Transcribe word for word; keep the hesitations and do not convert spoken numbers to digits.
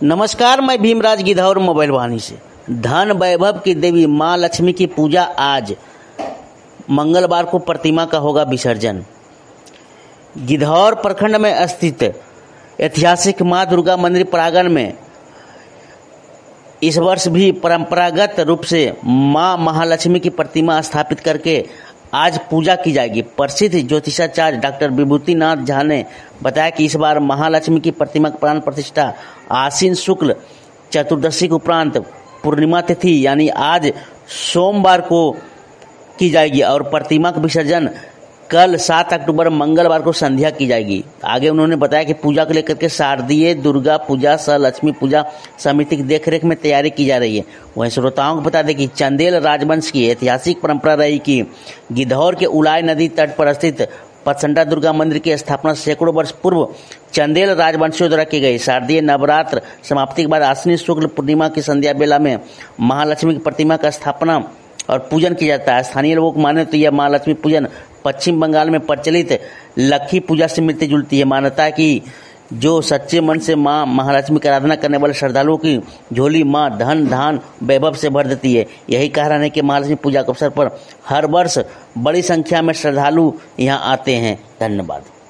नमस्कार, मैं भीमराज गिधौर मोबाइल वाहिनी से। धन वैभव की देवी माँ लक्ष्मी की पूजा आज मंगलवार को प्रतिमा का होगा विसर्जन। गिधौर प्रखंड में स्थित ऐतिहासिक माँ दुर्गा मंदिर प्रांगण में इस वर्ष भी परंपरागत रूप से माँ महालक्ष्मी की प्रतिमा स्थापित करके आज पूजा की जाएगी। प्रसिद्ध ज्योतिषाचार्य डॉक्टर विभूतिनाथ झा ने बताया कि इस बार महालक्ष्मी की प्रतिमा प्राण प्रतिष्ठा आश्विन शुक्ल चतुर्दशी के उपरांत पूर्णिमा तिथि यानी आज सोमवार को की जाएगी और प्रतिमा का विसर्जन कल सात अक्टूबर मंगलवार को संध्या की जाएगी। आगे उन्होंने बताया कि पूजा को लेकर के शारदीय दुर्गा पूजा सह लक्ष्मी पूजा समिति की देखरेख में तैयारी की जा रही है। वहीं श्रोताओं को बता दें कि चंदेल राजवंश की ऐतिहासिक परंपरा रही कि गिधौर के उलाय नदी तट पर स्थित पचसंडा दुर्गा मंदिर की स्थापना सैकड़ों वर्ष पूर्व चंदेल राजवंशियों द्वारा की गई। शारदीय नवरात्र समाप्ति के बाद आश्विन शुक्ल पूर्णिमा की संध्या बेला में महालक्ष्मी की प्रतिमा का स्थापना और पूजन किया जाता है। स्थानीय लोगों को माने तो यह महालक्ष्मी पूजन पश्चिम बंगाल में प्रचलित लक्ष्मी पूजा से मिलती जुलती है। मान्यता है कि जो सच्चे मन से माँ महालक्ष्मी की आराधना करने वाले श्रद्धालुओं की झोली माँ धन धान वैभव से भर देती है। यही कारण है कि महालक्ष्मी पूजा के अवसर पर हर वर्ष बड़ी संख्या में श्रद्धालु यहाँ आते हैं। धन्यवाद।